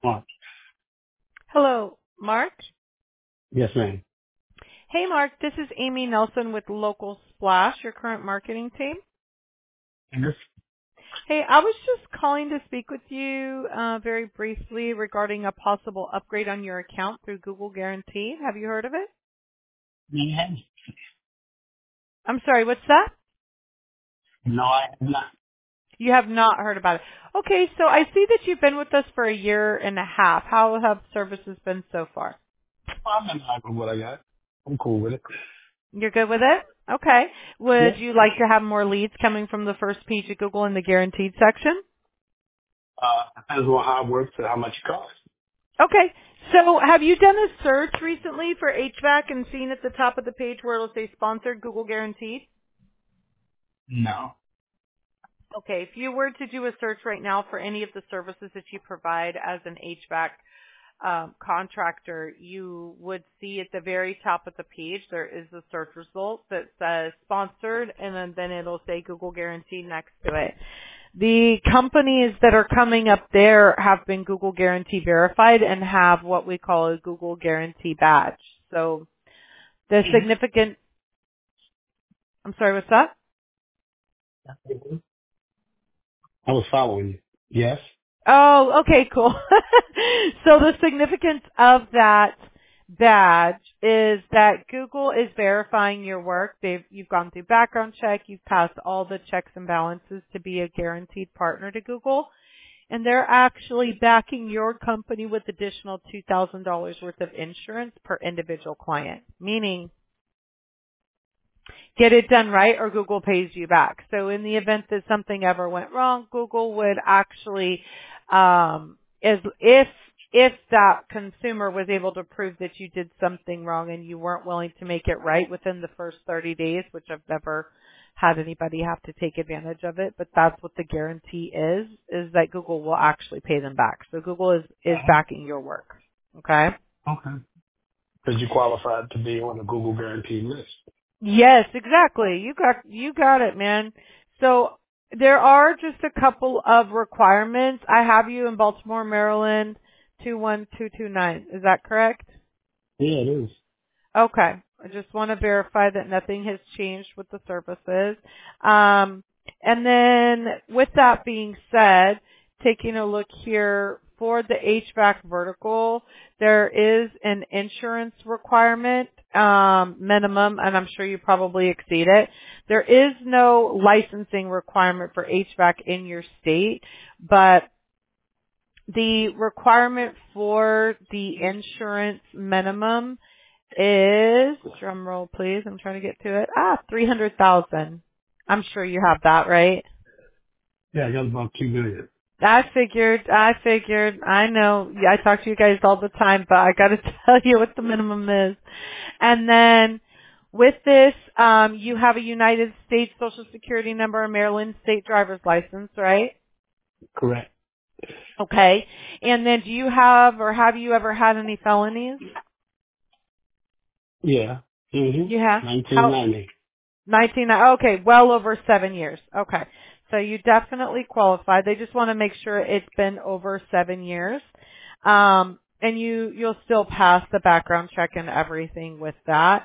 Mark. Hello, Mark. Yes, ma'am. Hey, Mark. This is Amy Nelson with Local Splash, your current marketing team. Yes. Hey, I was just calling to speak with you very briefly regarding a possible upgrade on your account through Google Guaranteed. Have you heard of it? Yes. I'm sorry, what's that? No, I have not. You have not heard about it. Okay, so I see that you've been with us for a year and a half. How have services been so far? I'm not happy with what I got. I'm cool with it. You're good with it? Okay. Would Yeah. you like to have more leads coming from the first page of Google in the Guaranteed section? Depends on how it works and how much it costs. Okay. So have you done a search recently for HVAC and seen at the top of the page where it'll say sponsored Google Guaranteed? No. Okay. If you were to do a search right now for any of the services that you provide as an HVAC contractor, you would see at the very top of the page there is a search result that says sponsored, and then it'll say Google Guaranteed next to it. The companies that are coming up there have been Google Guarantee verified and have what we call a Google Guarantee badge. So the significant, I'm sorry, what's that? I was following you. Yes. Oh, okay, cool. So the significance of that badge is that Google is verifying your work. You've gone through background check, you've passed all the checks and balances to be a guaranteed partner to Google. And they're actually backing your company with additional $2,000 worth of insurance per individual client, meaning get it done right or Google pays you back. So in the event that something ever went wrong, Google would actually, if that consumer was able to prove that you did something wrong and you weren't willing to make it right within the first 30 days, which I've never had anybody have to take advantage of it, but that's what the guarantee is that Google will actually pay them back. So Google is backing your work. Okay? Okay. Because you qualified to be on the Google Guaranteed list. Yes, exactly. You got it, man. So there are just a couple of requirements. I have you in Baltimore, Maryland, 21229. Is that correct? Yeah, it is. Okay. I just want to verify that nothing has changed with the services. And then with that being said, taking a look here for the HVAC vertical, there is an insurance requirement, minimum, and I'm sure you probably exceed it. There is no licensing requirement for HVAC in your state, but the requirement for the insurance minimum is, drum roll please, I'm trying to get to it, 300,000. I'm sure you have that, right? Yeah, I got about 2 million. I figured, I know, I talk to you guys all the time, but I gotta tell you what the minimum is. And then, with this, you have a United States Social Security number, a Maryland State driver's license, right? Correct. Okay. And then do you have, or have you ever had any felonies? Yeah. You have? How? 1990. 19, okay, well over 7 years. Okay. So you definitely qualify. They just want to make sure it's been over 7 years. And you'll still pass the background check and everything with that.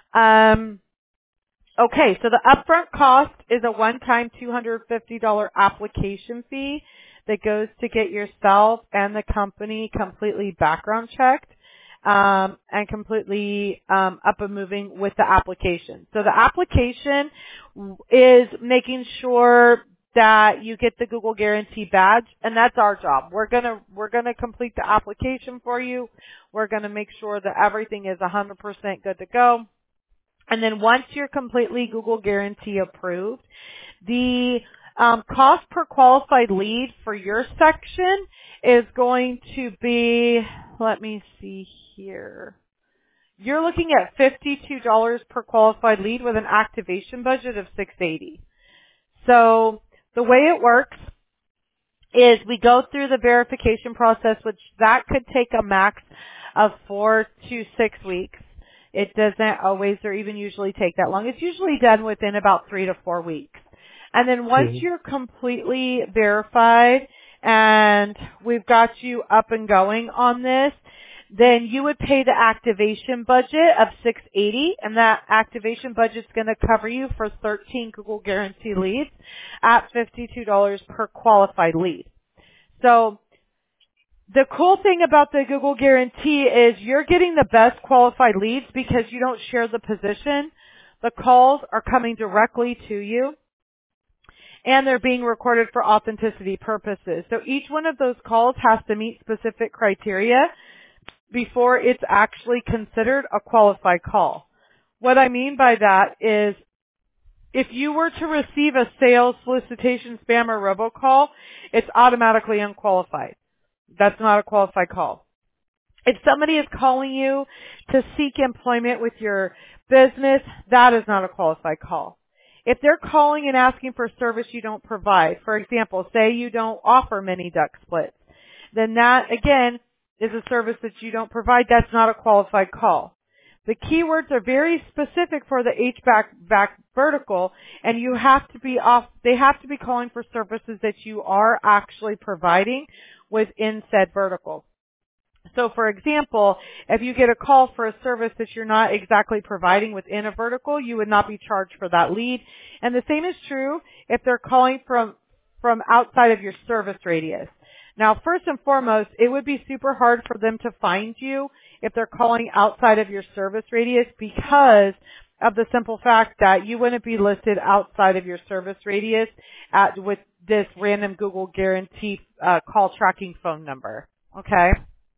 Okay, so the upfront cost is a one-time $250 application fee that goes to get yourself and the company completely background checked and completely up and moving with the application. So the application is making sure that you get the Google Guarantee badge, and that's our job. We're gonna complete the application for you. We're gonna make sure that everything is 100% good to go. And then once you're completely Google Guarantee approved, the cost per qualified lead for your section is going to be, let me see here. You're looking at $52 per qualified lead with an activation budget of $680. So the way it works is we go through the verification process, which that could take a max of 4 to 6 weeks. It doesn't always or even usually take that long. It's usually done within about 3 to 4 weeks. And then once you're completely verified and we've got you up and going on this, then you would pay the activation budget of $680, and that activation budget's going to cover you for 13 Google Guarantee leads at $52 per qualified lead. So the cool thing about the Google Guarantee is you're getting the best qualified leads because you don't share the position. The calls are coming directly to you, and they're being recorded for authenticity purposes. So each one of those calls has to meet specific criteria before it's actually considered a qualified call. What I mean by that is if you were to receive a sales, solicitation, spam, or robocall, it's automatically unqualified. That's not a qualified call. If somebody is calling you to seek employment with your business, that is not a qualified call. If they're calling and asking for service you don't provide, for example, say you don't offer mini duct splits, then that, again, is a service that you don't provide. That's not a qualified call. The keywords are very specific for the HVAC vertical, and you have to be they have to be calling for services that you are actually providing within said vertical. So for example, if you get a call for a service that you're not exactly providing within a vertical, you would not be charged for that lead. And the same is true if they're calling from outside of your service radius. Now, first and foremost, it would be super hard for them to find you if they're calling outside of your service radius because of the simple fact that you wouldn't be listed outside of your service radius with this random Google Guarantee call tracking phone number. Okay?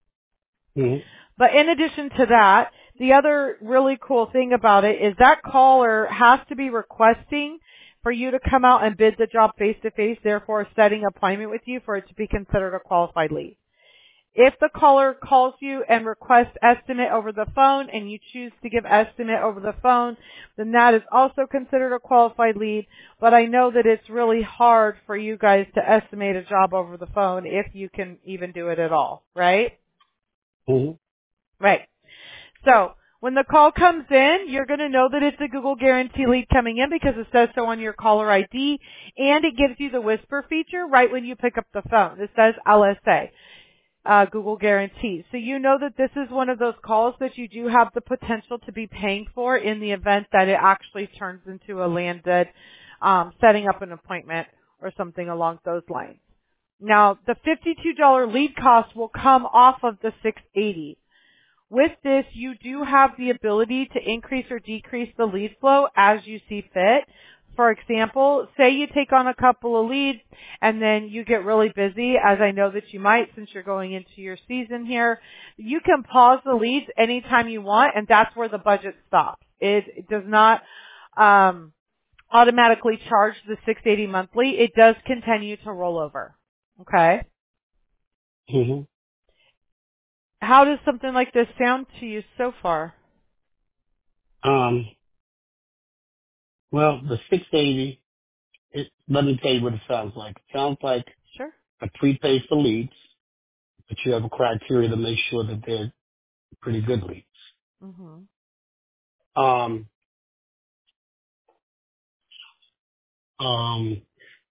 Mm-hmm. But in addition to that, the other really cool thing about it is that caller has to be requesting for you to come out and bid the job face-to-face, therefore setting an appointment with you for it to be considered a qualified lead. If the caller calls you and requests estimate over the phone and you choose to give estimate over the phone, then that is also considered a qualified lead. But I know that it's really hard for you guys to estimate a job over the phone if you can even do it at all, right? Mm-hmm. Right. So when the call comes in, you're going to know that it's a Google Guarantee lead coming in because it says so on your caller ID, and it gives you the whisper feature right when you pick up the phone. It says LSA, Google Guarantee. So you know that this is one of those calls that you do have the potential to be paying for in the event that it actually turns into a landed setting up an appointment or something along those lines. Now, the $52 lead cost will come off of the $680. With this, you do have the ability to increase or decrease the lead flow as you see fit. For example, say you take on a couple of leads and then you get really busy, as I know that you might since you're going into your season here. You can pause the leads anytime you want, and that's where the budget stops. It does not automatically charge the $680 monthly. It does continue to roll over. Okay? Mm-hmm. How does something like this sound to you so far? Well, the 680, let me tell you what it sounds like. It sounds like Sure. a prepay for leads, but you have a criteria to make sure that they're pretty good leads. Mm-hmm. Um, um,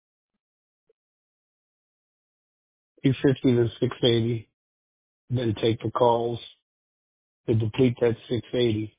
250 to 680, then take the calls to deplete that 680.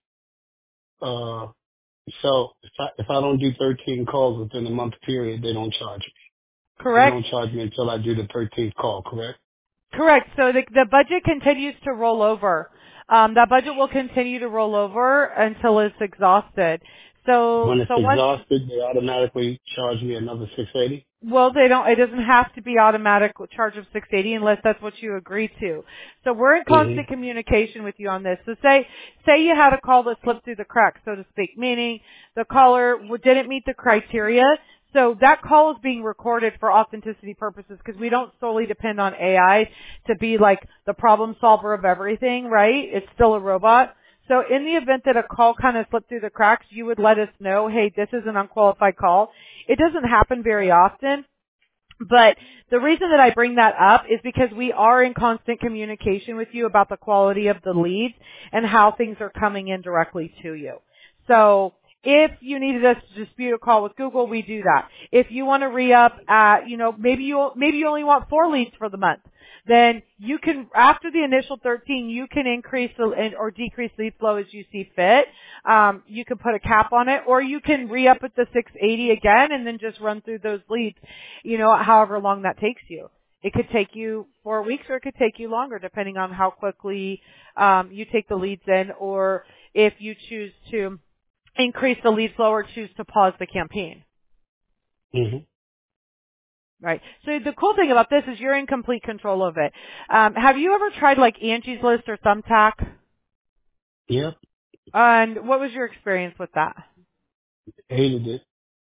So if I don't do 13 calls within a month period, they don't charge me. They Correct. don't charge me until I do the 13th call, correct? Correct. So the budget continues to roll over. That budget will continue to roll over until it's exhausted. So When it's once, exhausted, they automatically charge me another 680. well, they don't, it doesn't have to be automatic charge of 680 unless that's what you agree to. So we're in Mm-hmm. constant communication with you on this. So say you had a call that slipped through the cracks, so to speak, meaning the caller didn't meet the criteria. So that call is being recorded for authenticity purposes because we don't solely depend on AI to be like the problem solver of everything, right? It's still a robot. So in the event that a call kind of slipped through the cracks, you would let us know, hey, this is an unqualified call. It doesn't happen very often. But the reason that I bring that up is because we are in constant communication with you about the quality of the leads and how things are coming in directly to you. So If you needed us to dispute a call with Google, we do that. If you want to re-up at, maybe you only want 4 leads for the month, then you can, after the initial 13, you can increase or decrease lead flow as you see fit. You can put a cap on it, or you can re-up at the 680 again and then just run through those leads, however long that takes you. It could take you 4 weeks or it could take you longer depending on how quickly you take the leads in, or if you choose to increase the lead flow or choose to pause the campaign. Mm-hmm. Right. So the cool thing about this is you're in complete control of it. Have you ever tried like Angie's List or Thumbtack? Yep. And what was your experience with that? Hated it.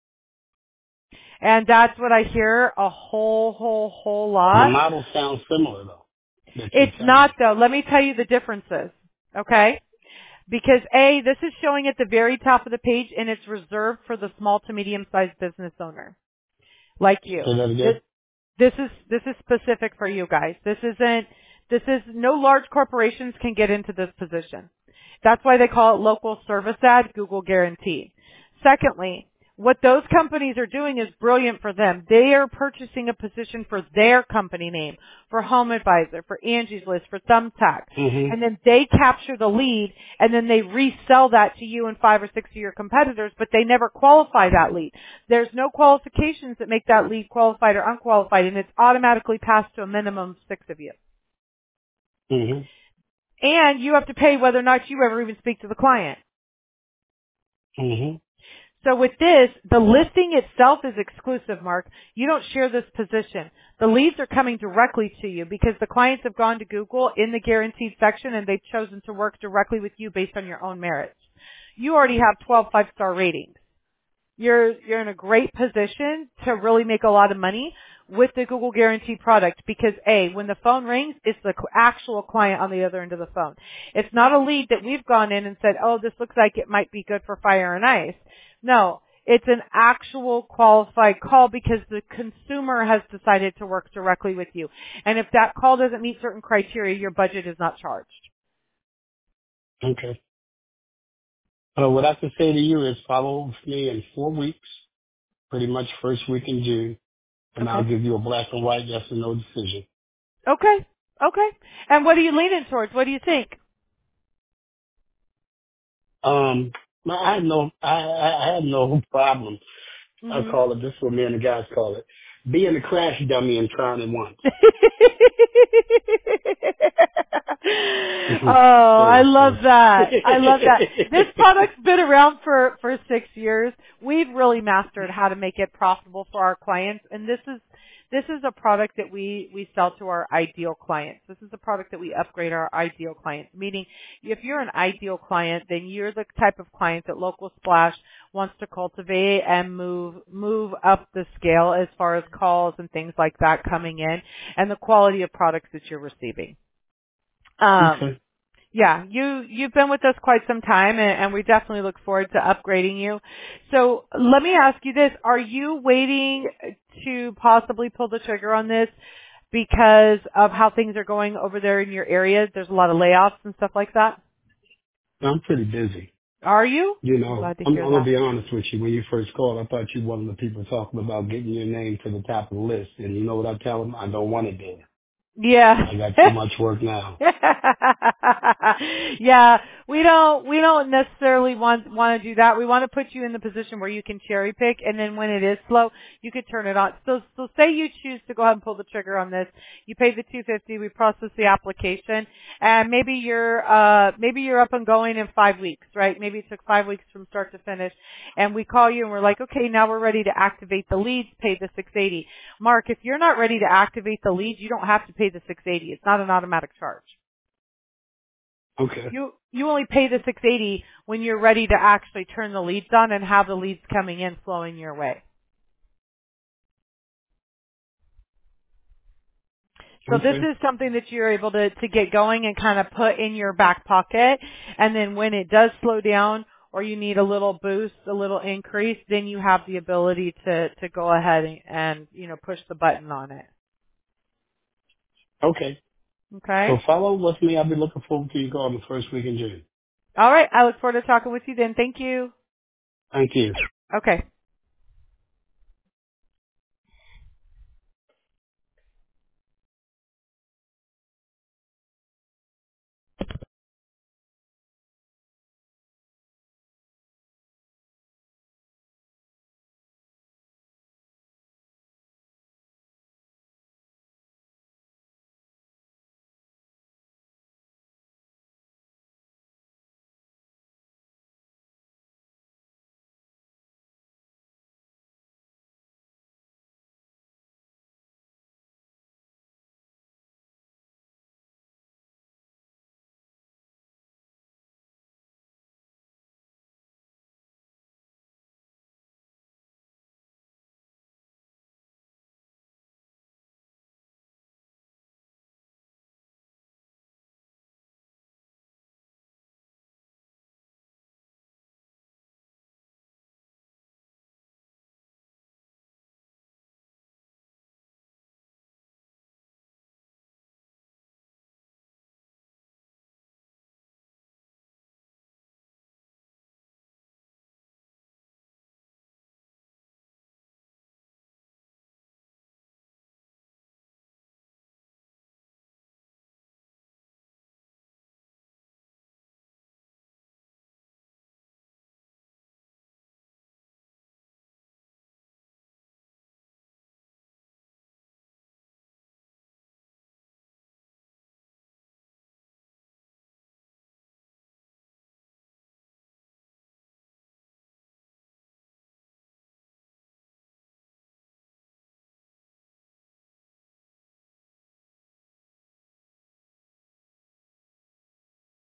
And that's what I hear a whole The lot. model sounds similar though. That you're It's telling not me. though. Let me tell you the differences. Okay? Because A, this is showing at the very top of the page and it's reserved for the small to medium sized business owner. Like you. Say that again. This is specific for you guys. No large corporations can get into this position. That's why they call it local service ad, Google Guarantee. Secondly, what those companies are doing is brilliant for them. They are purchasing a position for their company name, for Home Advisor, for Angie's List, for Thumbtack. Mm-hmm. And then they capture the lead and then they resell that to you and 5 or 6 of your competitors, but they never qualify that lead. There's no qualifications that make that lead qualified or unqualified, and it's automatically passed to a minimum of 6 of you. Mm-hmm. And you have to pay whether or not you ever even speak to the client. Mm-hmm. So with this, the listing itself is exclusive, Mark. You don't share this position. The leads are coming directly to you because the clients have gone to Google in the guaranteed section and they've chosen to work directly with you based on your own merits. You already have 12 5-star ratings. You're in a great position to really make a lot of money with the Google Guarantee product because A, when the phone rings, it's the actual client on the other end of the phone. It's not a lead that we've gone in and said, oh, this looks like it might be good for fire and ice. No, it's an actual qualified call because the consumer has decided to work directly with you. And if that call doesn't meet certain criteria, your budget is not charged. Okay. What I can say to you is follow me in 4 weeks, pretty much first week in June, and I'll Okay. give you a black and white yes or no decision. Okay. Okay. And what are you leaning towards? What do you think? No, I had no problem. I Mhm. call it, this is what me and the guys call it, being a crash dummy and trying it once. Oh, I love So. that. I love that. This product's been around for 6 years. We've really mastered how to make it profitable for our clients, and this is a product that we sell to our ideal clients. This is a product that we upgrade our ideal clients, meaning if you're an ideal client, then you're the type of client that Local Splash wants to cultivate and move up the scale as far as calls and things like that coming in and the quality of products that you're receiving. Okay. Yeah, you've been with us quite some time and we definitely look forward to upgrading you. So let me ask you this. Are you waiting to possibly pull the trigger on this because of how things are going over there in your area? There's a lot of layoffs and stuff like that. I'm pretty busy. Are you? You I'm know, glad to I'm hear going to that. be honest with you. When you first called, I thought you were one of the people talking about getting your name to the top of the list. And you know what I tell them? I don't want it there. Yeah. I got too much work now. Yeah, we don't necessarily want to do that. We want to put you in the position where you can cherry pick, and then when it is slow, you could turn it on. So say you choose to go ahead and pull the trigger on this. You pay the $250. We process the application, and maybe you're up and going in 5 weeks, right? Maybe it took 5 weeks from start to finish, and we call you and we're like, okay, now we're ready to activate the leads. Pay the $680. Mark, if you're not ready to activate the leads, you don't have to pay the $680. It's not an automatic charge. Okay. You only pay the $680 when you're ready to actually turn the leads on and have the leads coming in flowing your way. So this Okay. is something that you're able to get going and kind of put in your back pocket. And then when it does slow down or you need a little boost, a little increase, then you have the ability to go ahead and push the button on it. Okay. So Okay? follow with me. I'll be looking forward to you going the first week in June. All right. I look forward to talking with you then. Thank you. Thank you. Okay.